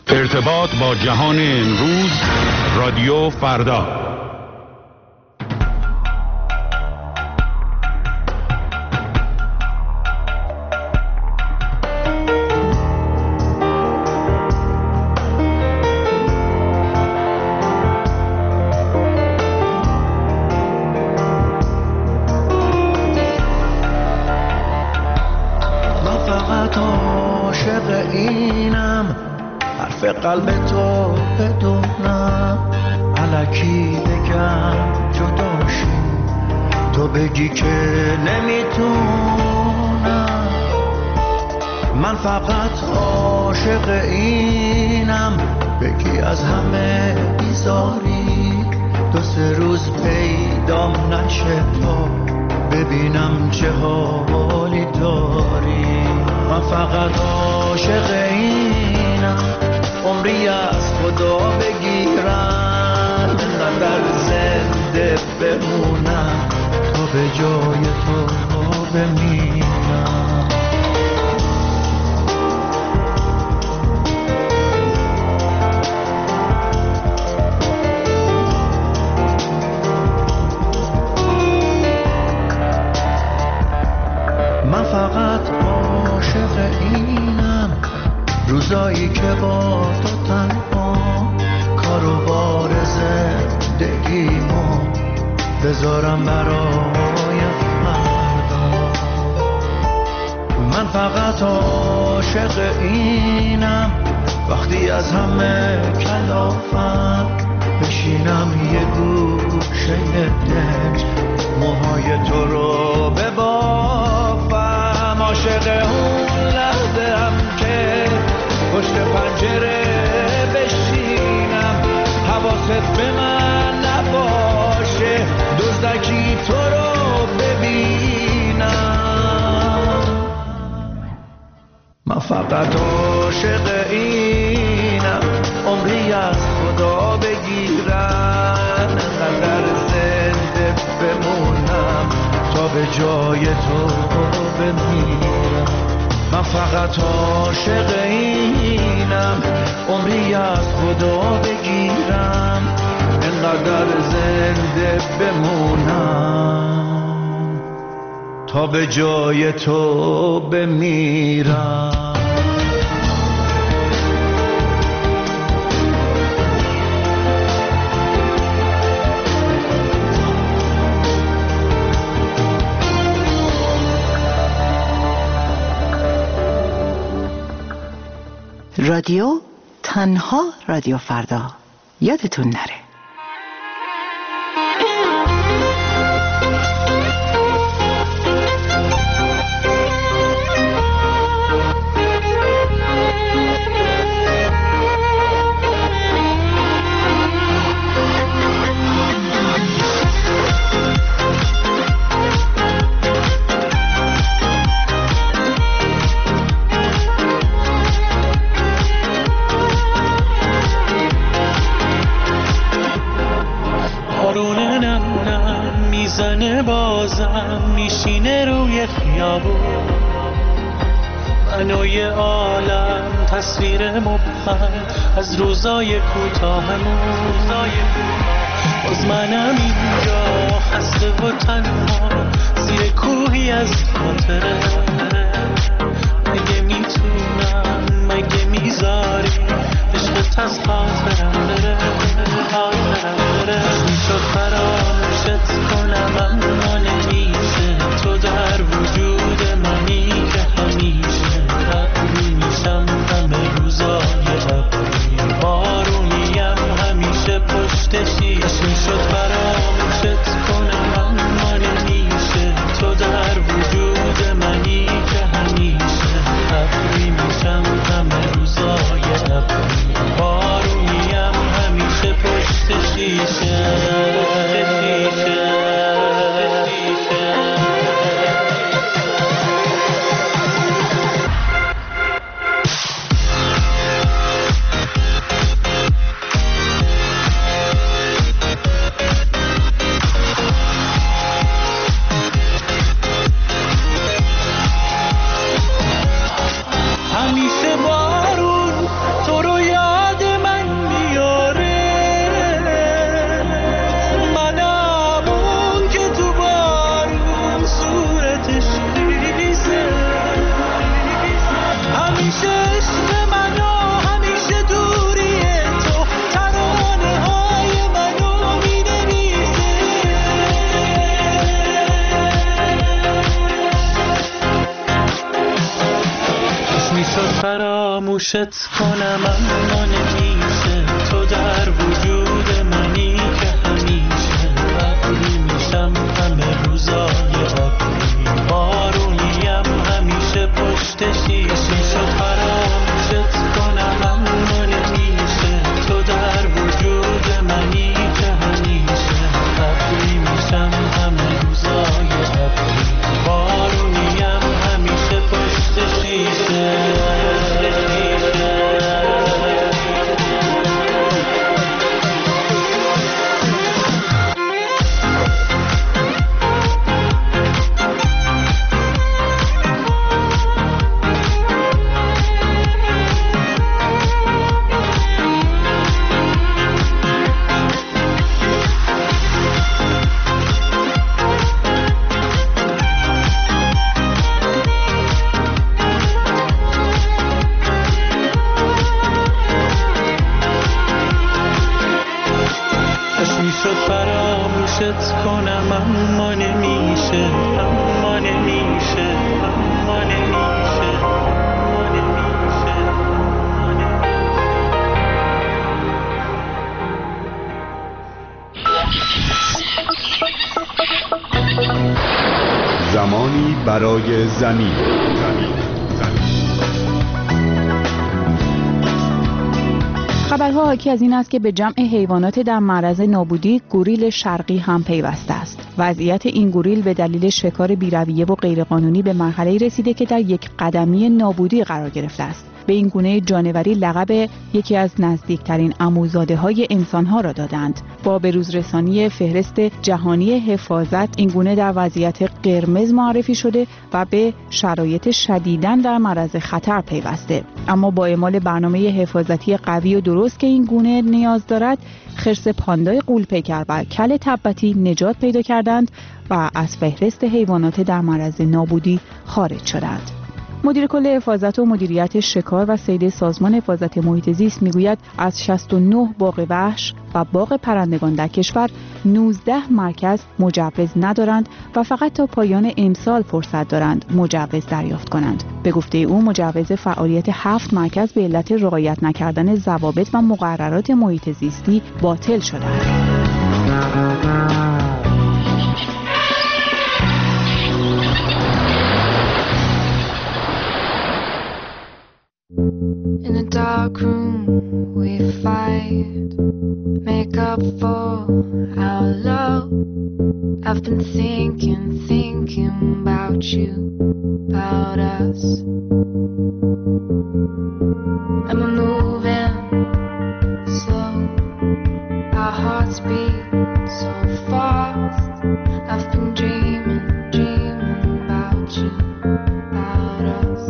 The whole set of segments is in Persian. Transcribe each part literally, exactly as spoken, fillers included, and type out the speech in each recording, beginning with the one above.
ارتباط با جهان امروز، رادیو فردا. قلب تو بدونم الکی بگم جداشی، تو بگی که نمیتونم. من فقط عاشق اینم بگی از همه بیزاری، دو سه روز پیدام نشه تا ببینم چه حالی داری. من فقط عاشق اینم عمری از خدا بگیرم، اینقدر زنده بمونم تا به جای تو بمیرم. من فقط عاشق اینم روزایی که با تو تنها کار و بار زندگیمو بذارم برای فردا. من فقط عاشق اینم وقتی از همه کلافم بشینم یه گوشه دل موهای تو رو ببافم. عاشق اون لحظه هم که پشت پنجره بشینم، حواست به من نباشه، دزدکی تو رو ببینم. من فقط عاشق اینم عمری از خدا بگیرم، انقدر زنده بمونم تا به جای تو بمیرم. من فقط عاشق اینم عمری از خدا بگیرم، انقدر زنده بمونم تا به جای تو بمیرم. رادیو تنها رادیو فردا، یادتون نره. بازم میشینه روی خیابون، منوی عالم تصویر مبهم از روزای کوتاهمون. باز منم اینجا خسته و تنها زیر کوهی از خاطره. مگه میتونم مگه میذاری عشقت از خاطرم بره، خاطرم بره. میشد فراموشت کنم اما نمیشه، تو در وجود منی که همیشه تقریب میشم همه روزای ابری، بارونیم همیشه پشتشی. میشد فراموشت کنم اما نمیشه، تو در وجود منی که همیشه تقریب میشم همه روزای فراموشت کنم اما نمیشه، تو در وجود منی که همیشه ابری میشم همه روزای ابری، بارونیم همیشه پشت شیشه شد فراموشت کنم اما نمیشه، تو در وجود منی که همیشه ابری میشم همه روزای ابری، بارونیم همیشه پشت شیشه. کنم اما نمیشه، اما نمیشه، اما نمیشه، اما نمیشه، اما نمیشه. زمانی برای زمین. خبرها حاکی از این است که به جمع حیوانات در معرض نابودی گوریل شرقی هم پیوسته است. وضعیت این گوریل به دلیل شکار بی‌رویه و غیرقانونی به مرحله‌ای رسیده که در یک قدمی نابودی قرار گرفته است. به این گونه جانوری لقب یکی از نزدیکترین عموزاده‌های انسان‌ها را دادند. با بروزرسانی فهرست جهانی حفاظت این گونه در وضعیت قرمز معرفی شده و به شرایط شدیداً در معرض خطر پیوسته. اما با اعمال برنامه حفاظتی قوی و درست که این گونه نیاز دارد، خرس پاندای غول‌پیکر و کل تبتی نجات پیدا کردند و از فهرست حیوانات در معرض نابودی خارج شدند. مدیر کل حفاظت و مدیریت شکار و صید سازمان حفاظت محیط زیست میگوید از شصت و نه باغ وحش و باغ پرندگان در کشور نوزده مرکز مجوز ندارند و فقط تا پایان امسال فرصت دارند مجوز دریافت کنند. به گفته او مجوز فعالیت هفت مرکز به علت رعایت نکردن ضوابط و مقررات محیط زیستی باطل شده است. In a dark room we fight, make up for our love. I've been thinking, thinking about you, about us. And we're moving slow, our hearts beat so fast. I've been dreaming, dreaming about you, about us.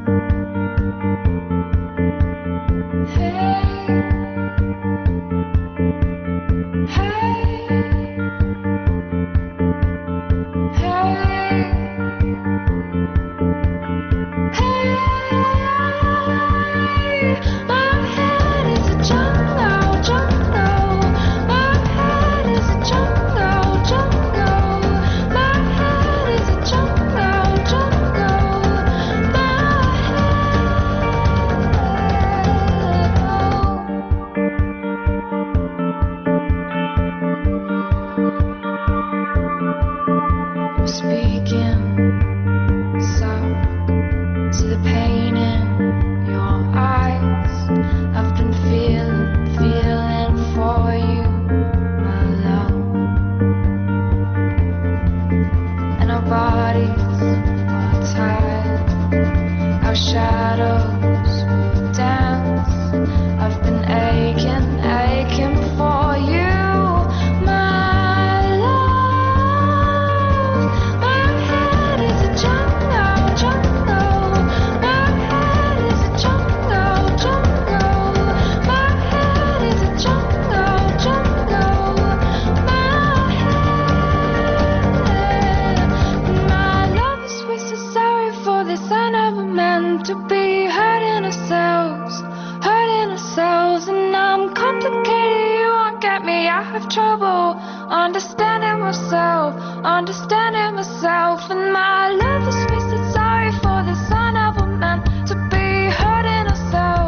And my love is wasted, sorry for the son of a man to be hurting ourselves.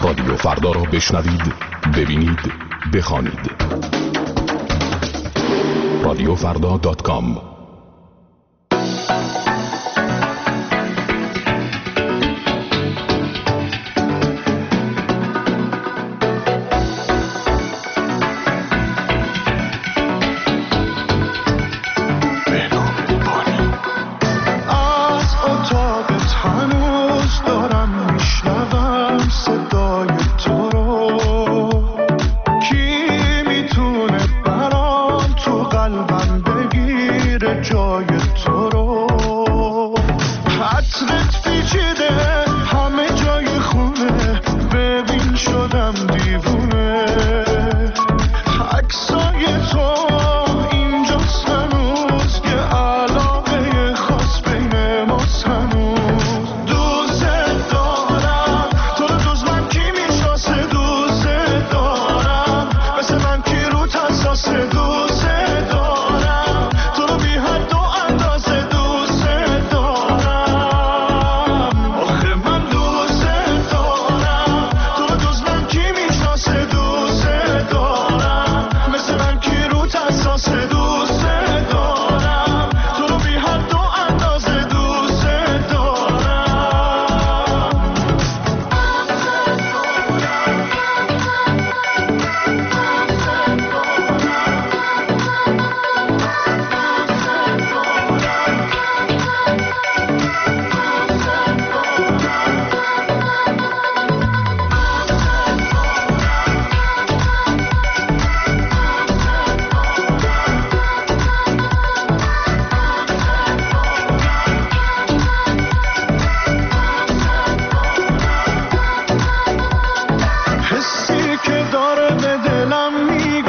رادیو فردا را بشنوید، ببینید، بخوانید. رادیو فردا دات کام.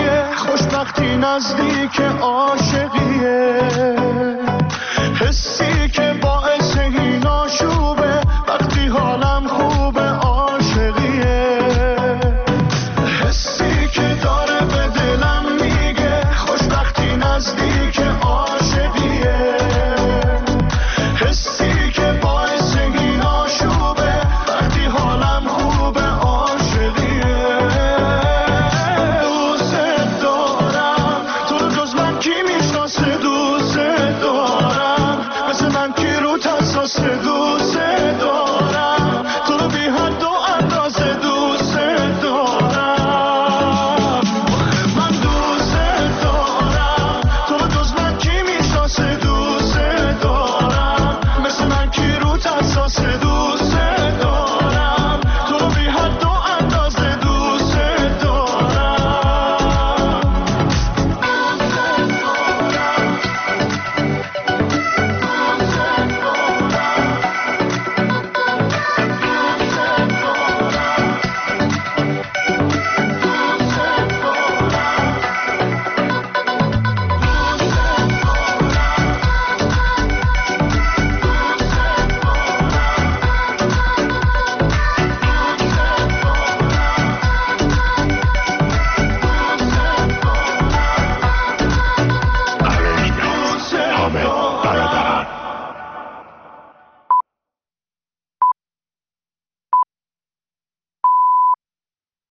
نزدیک عاشقیه، حسی